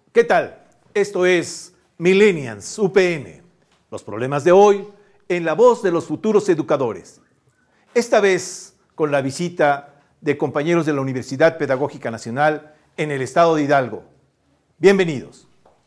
¿Qué tal? Esto es Millennials UPN, los problemas de hoy en la voz de los futuros educadores. Esta vez con la visita de compañeros de la Universidad Pedagógica Nacional en el estado de Hidalgo. Bienvenidos.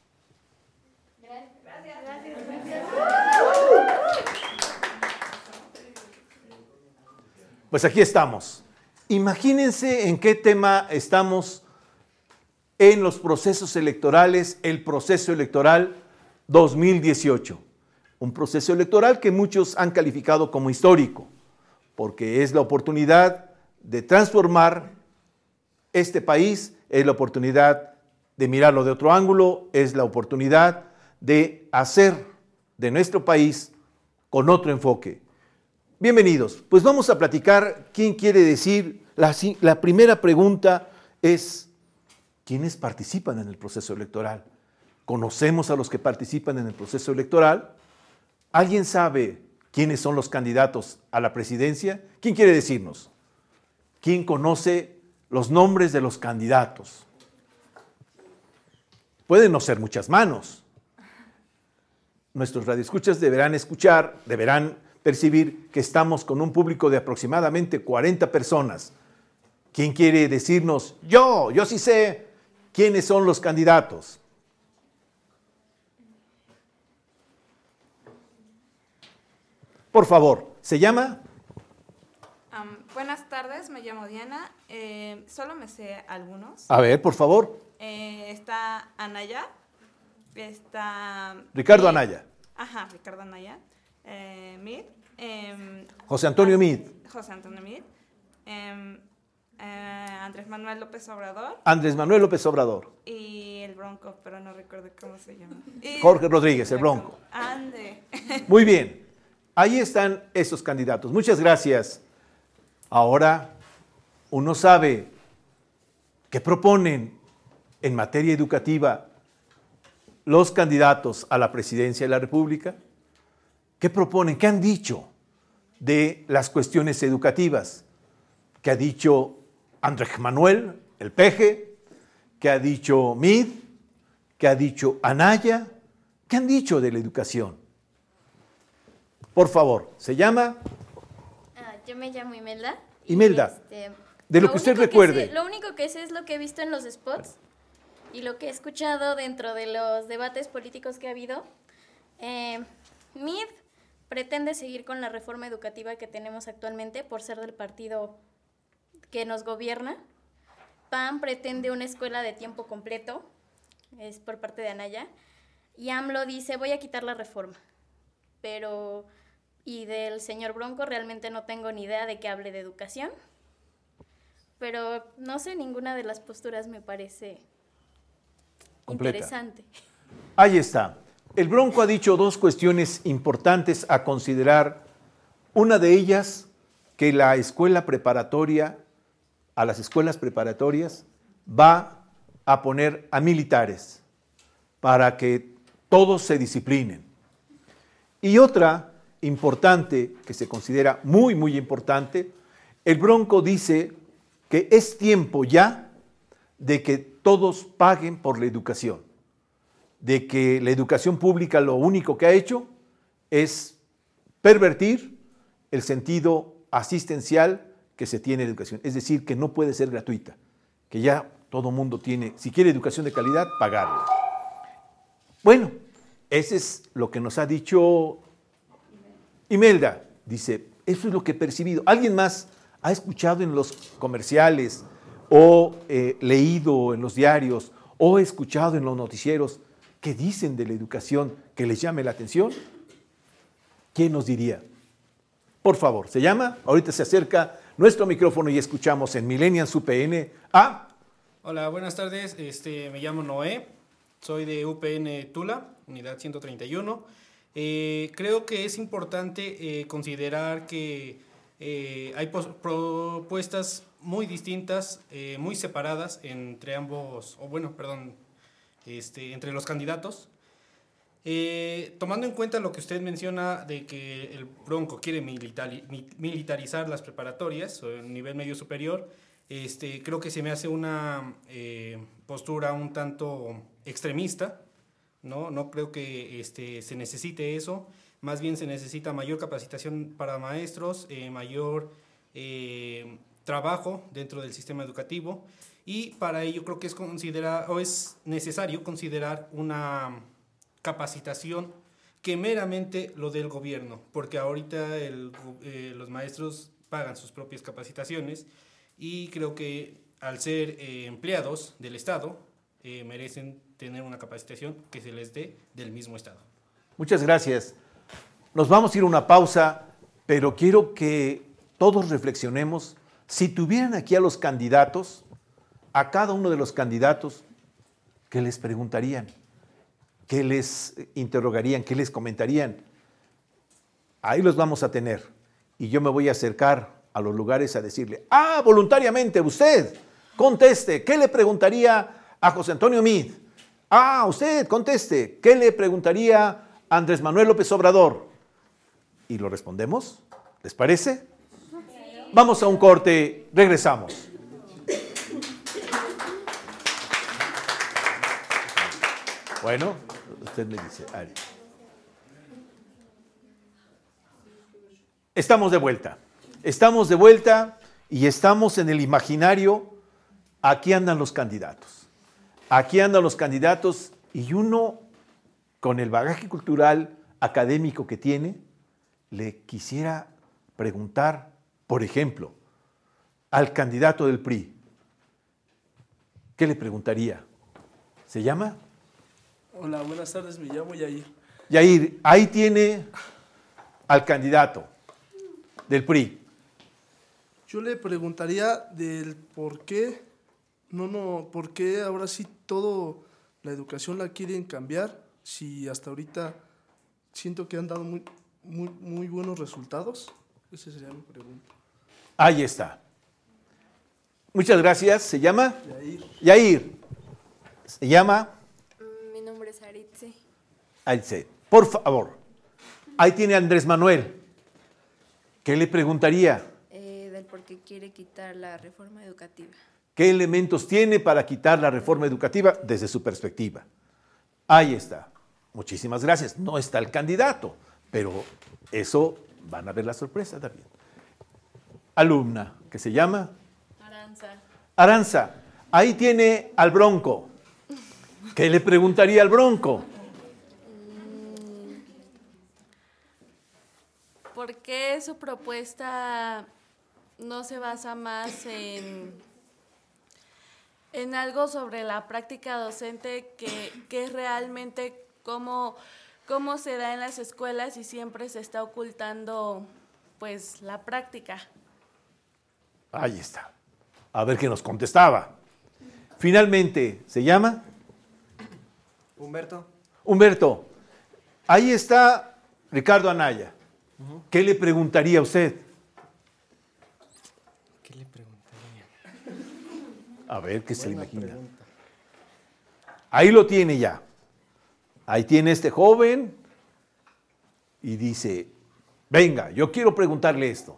Pues aquí estamos. Imagínense en qué tema estamos en los procesos electorales, el proceso electoral 2018. Un proceso electoral que muchos han calificado como histórico, porque es la oportunidad de transformar este país, es la oportunidad de mirarlo de otro ángulo, es la oportunidad de hacer de nuestro país con otro enfoque. Bienvenidos, pues vamos a platicar. ¿Quién quiere decir? La primera pregunta es, ¿quiénes participan en el proceso electoral? ¿Conocemos a los que participan en el proceso electoral? ¿Alguien sabe quiénes son los candidatos a la presidencia? ¿Quién quiere decirnos? ¿Quién conoce los nombres de los candidatos? Pueden no ser muchas manos. Nuestros radioescuchas deberán percibir que estamos con un público de aproximadamente 40 personas. ¿Quién quiere decirnos? Yo sí sé quiénes son los candidatos. Por favor, ¿se llama? Buenas tardes, me llamo Diana. Solo me sé algunos. A ver, por favor. Está Anaya. Está... Ricardo Anaya. Ajá, Ricardo Anaya. Mid. José Antonio Mid. José Antonio Mid. Andrés Manuel López Obrador. Andrés Manuel López Obrador. Y el Bronco, pero no recuerdo cómo se llama. Jorge Rodríguez, el Bronco. Ande. Muy bien. Ahí están esos candidatos. Muchas gracias. Ahora uno sabe qué proponen en materia educativa los candidatos a la presidencia de la República. ¿Qué proponen? ¿Qué han dicho de las cuestiones educativas? ¿Qué ha dicho Andrés Manuel, el Peje? ¿Qué ha dicho Mid? ¿Qué ha dicho Anaya? ¿Qué han dicho de la educación? Por favor, ¿se llama? Yo me llamo Imelda. Imelda, de lo que usted recuerde. Lo único que sé es lo que he visto en los spots y lo que he escuchado dentro de los debates políticos que ha habido. Mid pretende seguir con la reforma educativa que tenemos actualmente por ser del partido que nos gobierna. PAN pretende una escuela de tiempo completo, es por parte de Anaya. Y AMLO dice, voy a quitar la reforma. Y del señor Bronco realmente no tengo ni idea de que hable de educación. Pero no sé, ninguna de las posturas me parece completa. Interesante. Ahí está. El Bronco ha dicho dos cuestiones importantes a considerar. Una de ellas, que a las escuelas preparatorias va a poner a militares para que todos se disciplinen. Y otra importante, que se considera muy, muy importante, el Bronco dice que es tiempo ya de que todos paguen por la educación, de que la educación pública lo único que ha hecho es pervertir el sentido asistencial que se tiene en educación, es decir, que no puede ser gratuita, que ya todo mundo tiene, si quiere educación de calidad, pagarla. Bueno, ese es lo que nos ha dicho Imelda. Dice, eso es lo que he percibido. ¿Alguien más ha escuchado en los comerciales o leído en los diarios o escuchado en los noticieros qué dicen de la educación que les llame la atención? ¿Quién nos diría? Por favor, ¿se llama? Ahorita se acerca nuestro micrófono y escuchamos en Millennials UPN a... Hola, buenas tardes. Me llamo Noé, soy de UPN Tula, unidad 131. Creo que es importante considerar que hay propuestas muy distintas, muy separadas entre entre los candidatos. Tomando en cuenta lo que usted menciona de que el Bronco quiere militarizar las preparatorias o el nivel medio superior, creo que se me hace una postura un tanto extremista, ¿no? No creo que se necesite eso, más bien se necesita mayor capacitación para maestros, mayor trabajo dentro del sistema educativo, y para ello creo que es necesario considerar una capacitación que meramente lo del gobierno, porque ahorita los maestros pagan sus propias capacitaciones y creo que al ser empleados del Estado merecen tener una capacitación que se les dé del mismo Estado. Muchas gracias. Nos vamos a ir a una pausa, pero quiero que todos reflexionemos. Si tuvieran aquí a los candidatos, a cada uno de los candidatos, ¿qué les preguntarían? ¿Qué les interrogarían? ¿Qué les comentarían? Ahí los vamos a tener. Y yo me voy a acercar a los lugares a decirle, voluntariamente usted, conteste, ¿qué le preguntaría a José Antonio Meade? Usted, conteste, ¿qué le preguntaría a Andrés Manuel López Obrador? ¿Y lo respondemos? ¿Les parece? Vamos a un corte, regresamos. Bueno, usted me dice, Ari. Estamos de vuelta y estamos en el imaginario. Aquí andan los candidatos. Y uno, con el bagaje cultural académico que tiene, le quisiera preguntar, por ejemplo, al candidato del PRI. ¿Qué le preguntaría? ¿Se llama? Hola, buenas tardes, me llamo Yair. Yair, ahí tiene al candidato del PRI. Yo le preguntaría del por qué, por qué ahora sí todo la educación la quieren cambiar, si hasta ahorita siento que han dado muy buenos resultados. Esa sería mi pregunta. Ahí está. Muchas gracias. ¿Se llama? Yair. Yair. ¿Se llama? Mi nombre es Aritze. Aritze. Por favor. Ahí tiene a Andrés Manuel. ¿Qué le preguntaría? Del por qué quiere quitar la reforma educativa. ¿Qué elementos tiene para quitar la reforma educativa desde su perspectiva? Ahí está. Muchísimas gracias. No está el candidato, pero eso van a ver la sorpresa también. Alumna, ¿qué se llama? Aranza. Ahí tiene al Bronco. ¿Qué le preguntaría al Bronco? ¿Por qué su propuesta no se basa más en algo sobre la práctica docente que es realmente cómo se da en las escuelas y siempre se está ocultando pues la práctica? Ahí está. A ver qué nos contestaba. Finalmente, ¿se llama? Humberto. Ahí está Ricardo Anaya. ¿Qué le preguntaría a usted? ¿Qué le preguntaría? A ver qué se le imagina. Pregunta. Ahí lo tiene ya. Ahí tiene este joven y dice, venga, yo quiero preguntarle esto.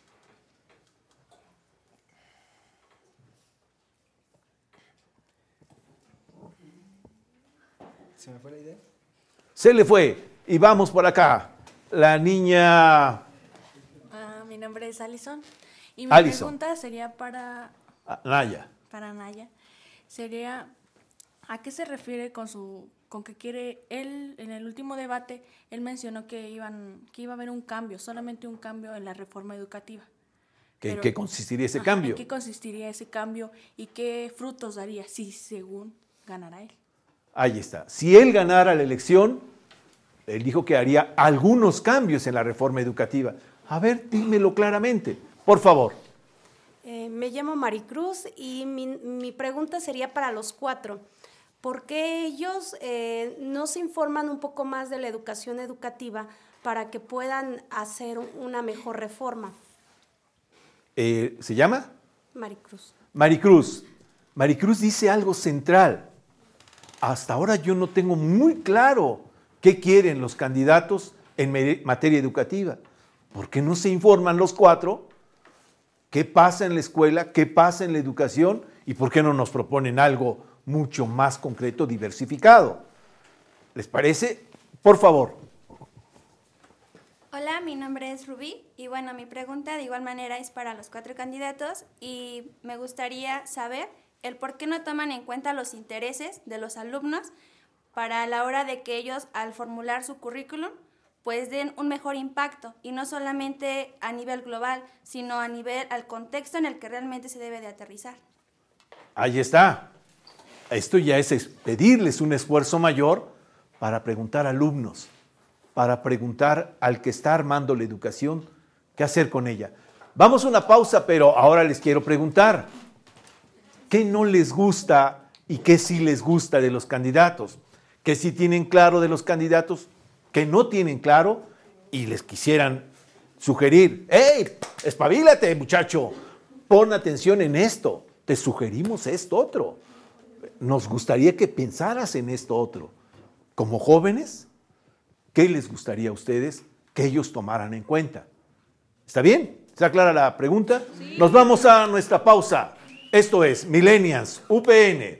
¿Se me fue la idea? Se le fue. Y vamos por acá. La niña... Mi nombre es Alison. Y mi pregunta sería para Naya. Sería, ¿a qué se refiere con que quiere él? En el último debate, él mencionó que iba a haber un cambio, solamente un cambio en la reforma educativa. ¿En qué consistiría ese cambio? ¿En qué consistiría ese cambio y qué frutos daría si según ganara él? Ahí está. Si él ganara la elección, él dijo que haría algunos cambios en la reforma educativa. A ver, dímelo claramente, por favor. Me llamo Maricruz y mi pregunta sería para los cuatro. ¿Por qué ellos no se informan un poco más de la educación educativa para que puedan hacer una mejor reforma? ¿Se llama? Maricruz. Maricruz dice algo central. Hasta ahora yo no tengo muy claro qué quieren los candidatos en materia educativa. ¿Por qué no se informan los cuatro? ¿Qué pasa en la escuela? ¿Qué pasa en la educación? ¿Y por qué no nos proponen algo mucho más concreto, diversificado. ¿Les parece? Por favor. Hola, mi nombre es Rubí y bueno, mi pregunta de igual manera es para los 4 candidatos y me gustaría saber el por qué no toman en cuenta los intereses de los alumnos para la hora de que ellos al formular su currículum pues den un mejor impacto y no solamente a nivel global, sino a nivel al contexto en el que realmente se debe de aterrizar. Ahí está. Esto ya es pedirles un esfuerzo mayor para preguntar a alumnos, para preguntar al que está armando la educación qué hacer con ella. Vamos a una pausa, pero ahora les quiero preguntar, ¿qué no les gusta y qué sí les gusta de los candidatos? ¿Qué sí tienen claro de los candidatos? ¿Qué no tienen claro? Y les quisieran sugerir, ¡hey, espabilate, muchacho! Pon atención en esto, te sugerimos esto otro. Nos gustaría que pensaras en esto otro. Como jóvenes, ¿qué les gustaría a ustedes que ellos tomaran en cuenta? ¿Está bien? ¿Está clara la pregunta? Sí. Nos vamos a nuestra pausa. Esto es Millennials, UPN.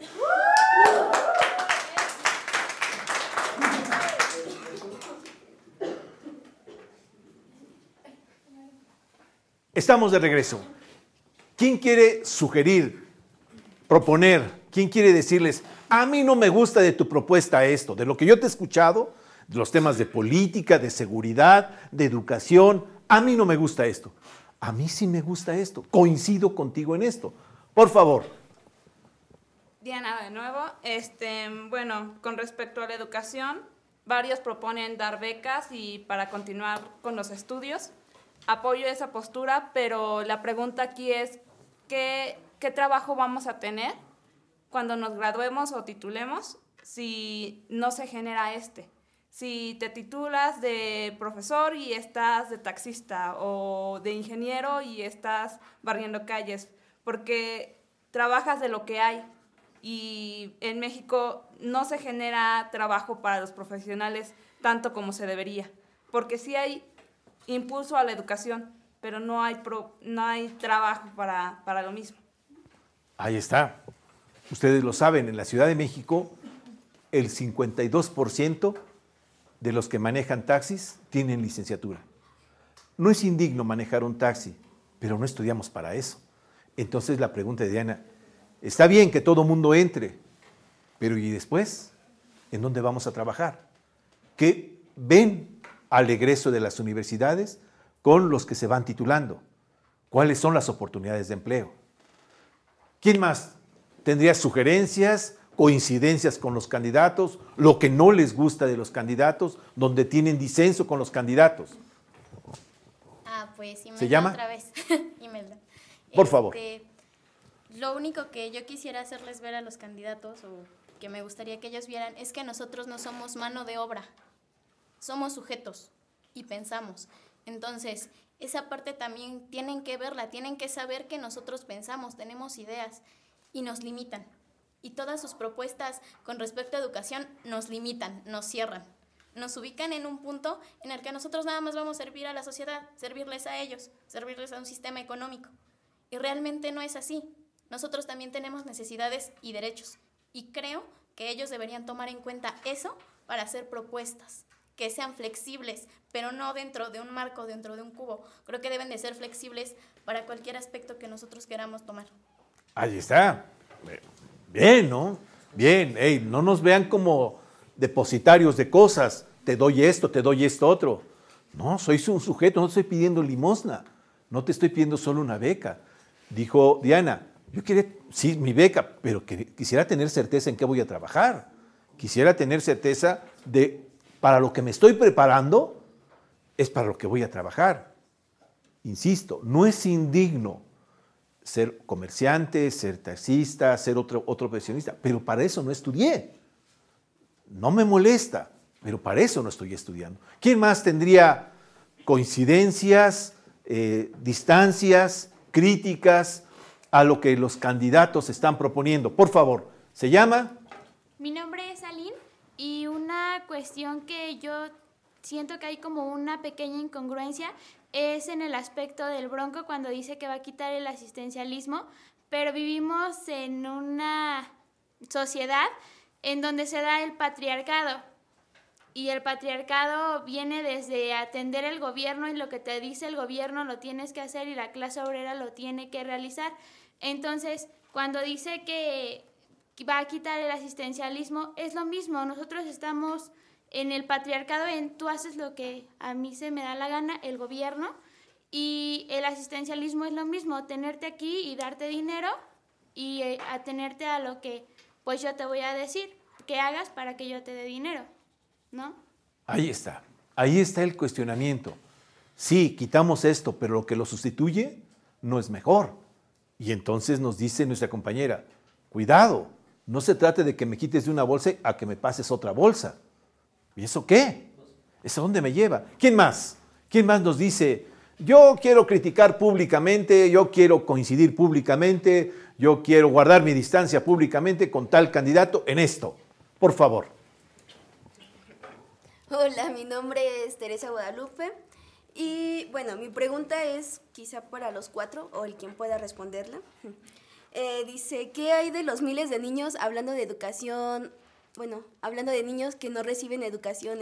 Estamos de regreso. ¿Quién quiere sugerir, proponer? ¿Quién quiere decirles, a mí no me gusta de tu propuesta esto, de lo que yo te he escuchado, de los temas de política, de seguridad, de educación, a mí no me gusta esto. A mí sí me gusta esto, coincido contigo en esto. Por favor. Diana, de nuevo. Bueno, con respecto a la educación, varios proponen dar becas y para continuar con los estudios. Apoyo esa postura, pero la pregunta aquí es, ¿qué trabajo vamos a tener cuando nos graduemos o titulemos si no se genera Si te titulas de profesor y estás de taxista o de ingeniero y estás barriendo calles, porque trabajas de lo que hay y en México no se genera trabajo para los profesionales tanto como se debería, porque sí hay impulso a la educación, pero no hay trabajo para lo mismo. Ahí está. Ustedes lo saben, en la Ciudad de México el 52% de los que manejan taxis tienen licenciatura. No es indigno manejar un taxi, pero no estudiamos para eso. Entonces la pregunta de Diana, está bien que todo mundo entre, pero ¿y después? ¿En dónde vamos a trabajar? ¿Qué ven al egreso de las universidades con los que se van titulando? ¿Cuáles son las oportunidades de empleo? ¿Quién más tendría sugerencias, coincidencias con los candidatos, lo que no les gusta de los candidatos, donde tienen disenso con los candidatos? Pues Imelda. ¿Se llama? Otra vez. Imelda. Por favor. Lo único que yo quisiera hacerles ver a los candidatos, o que me gustaría que ellos vieran, es que nosotros no somos mano de obra, somos sujetos y pensamos. Entonces, esa parte también tienen que verla, tienen que saber que nosotros pensamos, tenemos ideas y nos limitan. Y todas sus propuestas con respecto a educación nos limitan, nos cierran. Nos ubican en un punto en el que nosotros nada más vamos a servir a la sociedad, servirles a ellos, servirles a un sistema económico. Y realmente no es así. Nosotros también tenemos necesidades y derechos. Y creo que ellos deberían tomar en cuenta eso para hacer propuestas que sean flexibles, pero no dentro de un marco, dentro de un cubo. Creo que deben de ser flexibles para cualquier aspecto que nosotros queramos tomar. Ahí está. Bien, ¿no? Bien. Hey, no nos vean como depositarios de cosas. Te doy esto otro. No, sois un sujeto, no estoy pidiendo limosna. No te estoy pidiendo solo una beca. Dijo Diana, yo quiero, sí, mi beca, pero quisiera tener certeza en qué voy a trabajar. Quisiera tener certeza de, para lo que me estoy preparando, es para lo que voy a trabajar. Insisto, no es indigno ser comerciante, ser taxista, ser otro profesionista, pero para eso no estudié. No me molesta, pero para eso no estoy estudiando. ¿Quién más tendría coincidencias, distancias, críticas a lo que los candidatos están proponiendo? Por favor, ¿se llama? Mi nombre es Aline y una cuestión que yo siento que hay como una pequeña incongruencia es en el aspecto del Bronco cuando dice que va a quitar el asistencialismo, pero vivimos en una sociedad en donde se da el patriarcado. Y el patriarcado viene desde atender el gobierno, y lo que te dice el gobierno lo tienes que hacer y la clase obrera lo tiene que realizar. Entonces, cuando dice que va a quitar el asistencialismo, es lo mismo. Nosotros estamos en el patriarcado, en tú haces lo que a mí se me da la gana, el gobierno, y el asistencialismo es lo mismo, tenerte aquí y darte dinero y atenerte a lo que pues yo te voy a decir que hagas para que yo te dé dinero, ¿no? Ahí está el cuestionamiento. Sí, quitamos esto, pero lo que lo sustituye no es mejor. Y entonces nos dice nuestra compañera, cuidado, no se trate de que me quites de una bolsa a que me pases otra bolsa. ¿Y eso qué? ¿Eso a dónde me lleva? ¿Quién más? ¿Quién más nos dice, yo quiero criticar públicamente, yo quiero coincidir públicamente, yo quiero guardar mi distancia públicamente con tal candidato en esto? Por favor. Hola, mi nombre es Teresa Guadalupe y bueno, mi pregunta es quizá para los 4 o el quien pueda responderla. Dice, ¿qué hay de los miles de niños hablando de educación, hablando de niños que no reciben educación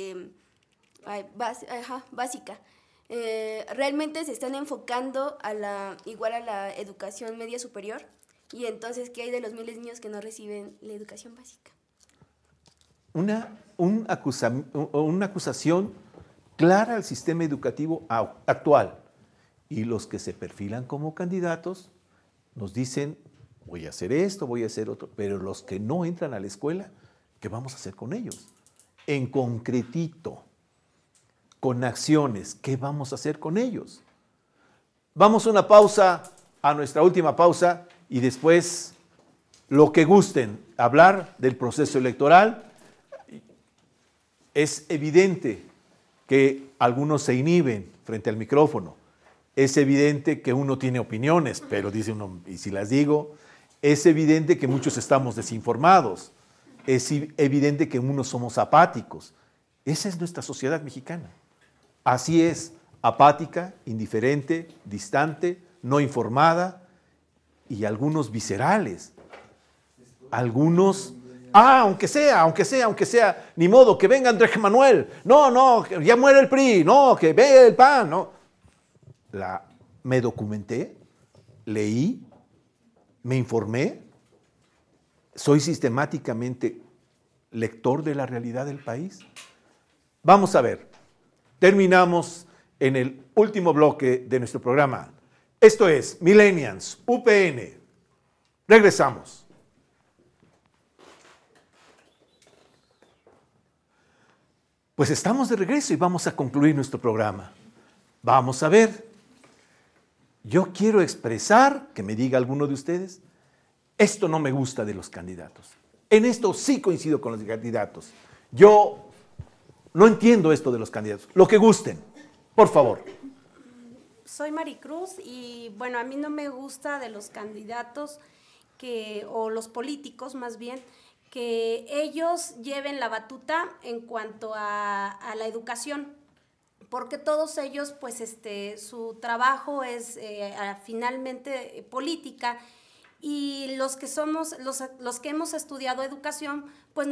básica? ¿Realmente se están enfocando igual a la educación media superior? Y entonces, ¿qué hay de los miles de niños que no reciben la educación básica? Una acusación clara al sistema educativo actual. Y los que se perfilan como candidatos nos dicen, voy a hacer esto, voy a hacer otro, pero los que no entran a la escuela, ¿qué vamos a hacer con ellos? En concretito, con acciones, ¿qué vamos a hacer con ellos? Vamos a una pausa, a nuestra última pausa, y después lo que gusten, hablar del proceso electoral. Es evidente que algunos se inhiben frente al micrófono. Es evidente que uno tiene opiniones, pero dice uno, y si las digo, es evidente que muchos estamos desinformados. Es evidente que unos somos apáticos. Esa es nuestra sociedad mexicana. Así es, apática, indiferente, distante, no informada y algunos viscerales. Algunos, aunque sea, ni modo, que venga Andrés Manuel. No, que ya muere el PRI, no, que ve el PAN, no. Me documenté, leí, me informé, soy sistemáticamente lector de la realidad del país. Vamos a ver, terminamos en el último bloque de nuestro programa. Esto es Millennials, UPN. Regresamos. Pues estamos de regreso y vamos a concluir nuestro programa. Vamos a ver. Yo quiero expresar, que me diga alguno de ustedes, esto no me gusta de los candidatos. En esto sí coincido con los candidatos. Yo no entiendo esto de los candidatos. Lo que gusten, por favor. Soy Maricruz y bueno, a mí no me gusta de los candidatos o los políticos más bien, que ellos lleven la batuta en cuanto a la educación. Porque todos ellos, pues, su trabajo es finalmente política, y los que hemos estudiado educación, pues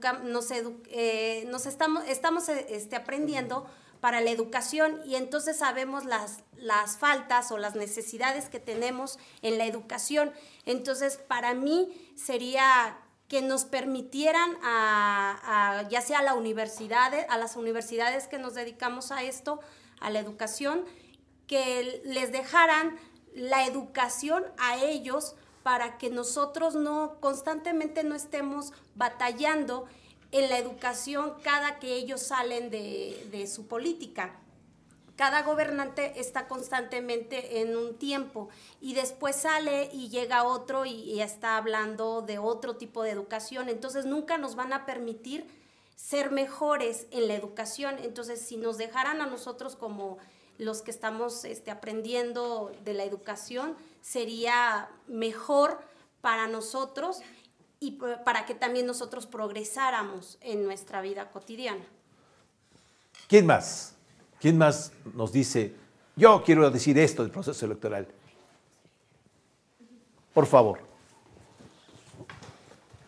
estamos aprendiendo para la educación, y entonces sabemos las faltas o las necesidades que tenemos en la educación. Entonces, para mí sería que nos permitieran ya sea a las universidades que nos dedicamos a esto, a la educación, que les dejaran la educación a ellos para que nosotros constantemente no estemos batallando en la educación cada que ellos salen de su política. Cada gobernante está constantemente en un tiempo y después sale y llega otro y está hablando de otro tipo de educación. Entonces nunca nos van a permitir ser mejores en la educación. Entonces, si nos dejaran a nosotros como los que estamos aprendiendo de la educación, sería mejor para nosotros y para que también nosotros progresáramos en nuestra vida cotidiana. ¿Quién más? ¿Quién más nos dice, yo quiero decir esto del proceso electoral? Por favor.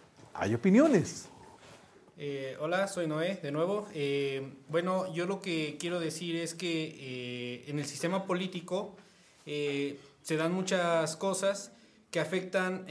hay opiniones. Hola, soy Noé, de nuevo. Bueno, yo lo que quiero decir es que en el sistema político se dan muchas cosas que afectan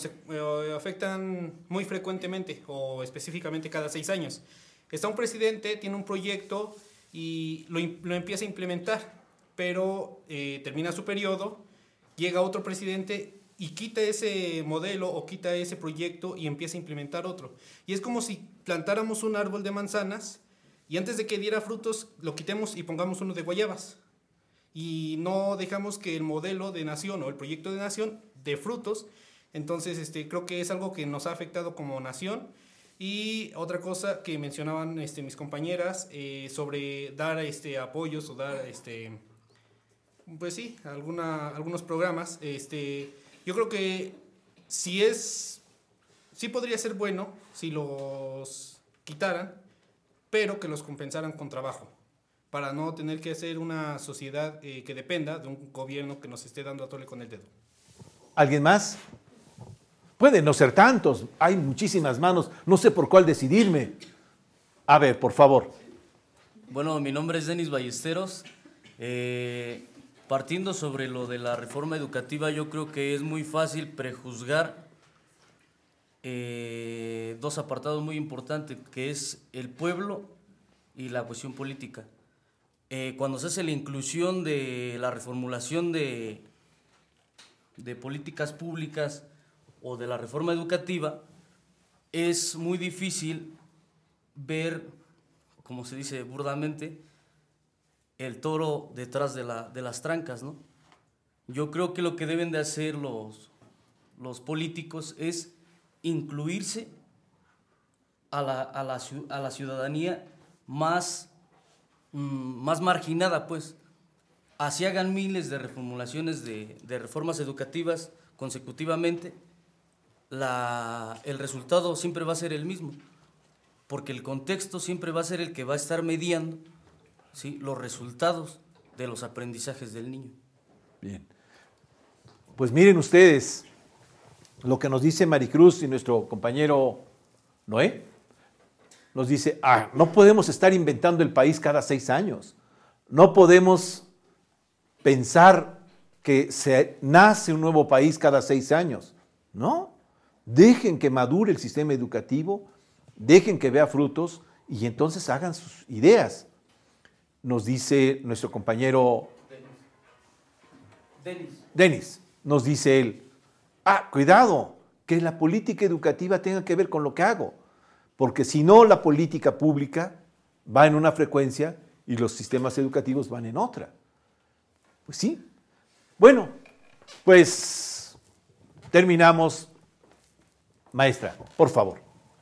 muy frecuentemente o específicamente cada 6 años. Está un presidente, tiene un proyecto y lo empieza a implementar, pero termina su periodo, llega otro presidente y quita ese modelo o quita ese proyecto y empieza a implementar otro. Y es como si plantáramos un árbol de manzanas y antes de que diera frutos lo quitemos y pongamos uno de guayabas. Y no dejamos que el modelo de nación o el proyecto de nación dé frutos. Entonces creo que es algo que nos ha afectado como nación. Y otra cosa que mencionaban mis compañeras sobre dar apoyos o dar pues sí, algunos programas. Yo creo que sí podría ser bueno si los quitaran, pero que los compensaran con trabajo, para no tener que hacer una sociedad que dependa de un gobierno que nos esté dando a tole con el dedo. ¿Alguien más? Pueden no ser tantos, hay muchísimas manos, no sé por cuál decidirme. A ver, por favor. Bueno, mi nombre es Denis Ballesteros. Partiendo sobre lo de la reforma educativa, yo creo que es muy fácil prejuzgar dos apartados muy importantes, que es el pueblo y la cuestión política. Cuando se hace la inclusión de la reformulación de políticas públicas o de la reforma educativa, es muy difícil ver, como se dice burdamente, el toro detrás de las trancas, ¿no? Yo creo que lo que deben de hacer los políticos es incluirse a la ciudadanía más marginada, pues. Así hagan miles de reformulaciones de reformas educativas consecutivamente, el resultado siempre va a ser el mismo, porque el contexto siempre va a ser el que va a estar mediando, ¿sí?, los resultados de los aprendizajes del niño. Bien. Pues miren ustedes lo que nos dice Maricruz y nuestro compañero Noé. Nos dice, no podemos estar inventando el país cada 6 años. No podemos pensar que se nace un nuevo país cada 6 años. No. Dejen que madure el sistema educativo, dejen que vea frutos y entonces hagan sus ideas. Nos dice nuestro compañero Denis, nos dice él, cuidado, que la política educativa tenga que ver con lo que hago, porque si no, la política pública va en una frecuencia y los sistemas educativos van en otra. Pues sí. Bueno, pues terminamos. Maestra, por favor.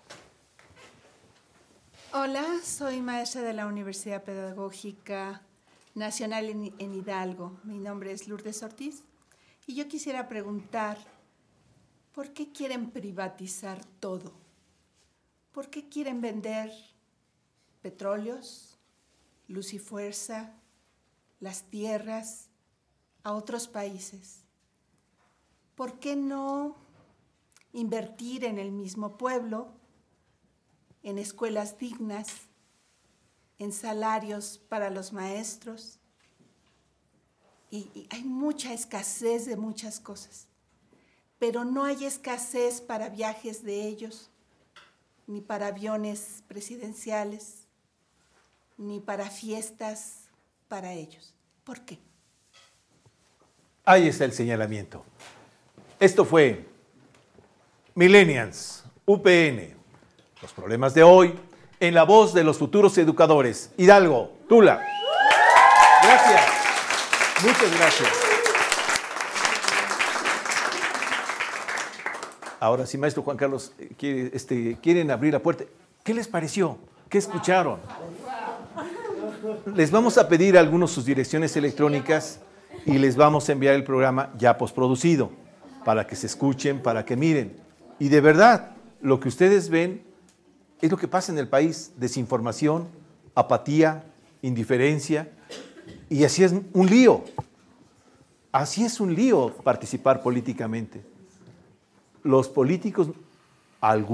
Hola, soy maestra de la Universidad Pedagógica Nacional en Hidalgo. Mi nombre es Lourdes Ortiz y yo quisiera preguntar, ¿por qué quieren privatizar todo? ¿Por qué quieren vender petróleos, luz y fuerza, las tierras a otros países? ¿Por qué no invertir en el mismo pueblo, en escuelas dignas, en salarios para los maestros? Y hay mucha escasez de muchas cosas, pero no hay escasez para viajes de ellos, ni para aviones presidenciales, ni para fiestas para ellos. ¿Por qué? Ahí está el señalamiento. Esto fue Millennials, UPN, los problemas de hoy, en la voz de los futuros educadores. Hidalgo, Tula. Gracias. Muchas gracias. Ahora sí, maestro Juan Carlos, quieren abrir la puerta. ¿Qué les pareció? ¿Qué escucharon? Les vamos a pedir a algunos sus direcciones electrónicas y les vamos a enviar el programa ya postproducido para que se escuchen, para que miren. Y de verdad, lo que ustedes ven es lo que pasa en el país: desinformación, apatía, indiferencia, y así es un lío. Así es un lío participar políticamente. Los políticos, algunos